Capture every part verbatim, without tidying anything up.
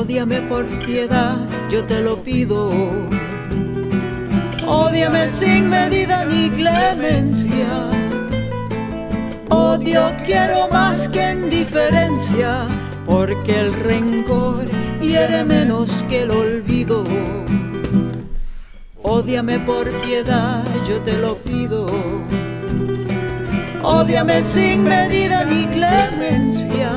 Ódiame por piedad, yo te lo pido. Ódiame sin medida ni clemencia. Odio quiero más que indiferencia, porque el rencor hiere menos que el olvido. Ódiame por piedad, yo te lo pido. Ódiame sin medida ni clemencia.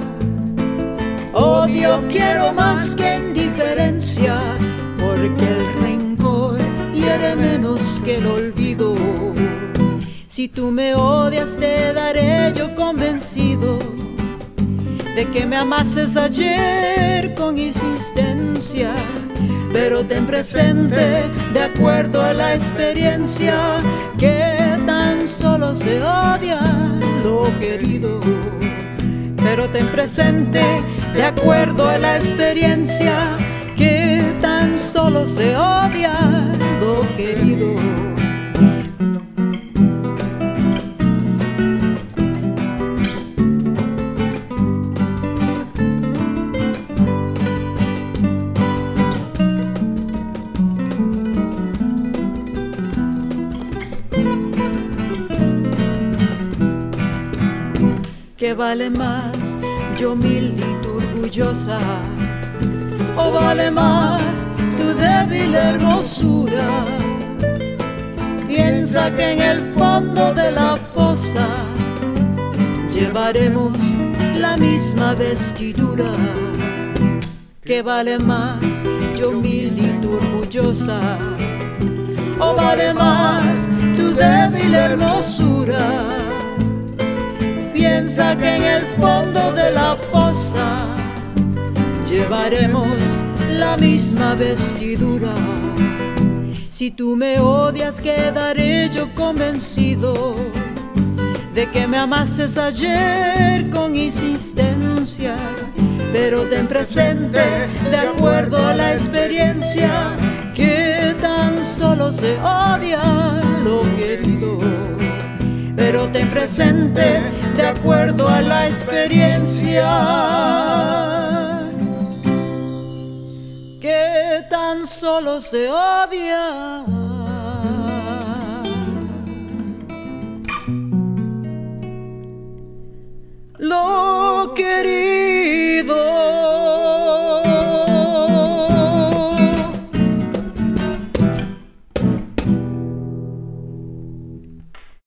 Odio quiero más que indiferencia, porque el rencor hiere menos que el olvido. Si tú me odias te daré yo convencido de que me amases ayer con insistencia, pero ten presente, de acuerdo a la experiencia, que tan solo se odia lo querido. Pero ten presente, de acuerdo a la experiencia, que tan solo se odia lo querido. ¿Qué vale más, yo humilde y tú orgullosa? ¿O vale más tu débil hermosura? Piensa que en el fondo de la fosa llevaremos la misma vestidura. ¿Qué vale más, yo humilde y tú orgullosa? ¿O vale más tu débil hermosura? Piensa que en el fondo de la fosa llevaremos la misma vestidura. Si tú me odias quedaré yo convencido de que me amases ayer con insistencia, pero ten presente, de acuerdo a la experiencia, que tan solo se odia lo querido. Pero ten presente, de acuerdo a la experiencia, que tan solo se odia lo querido.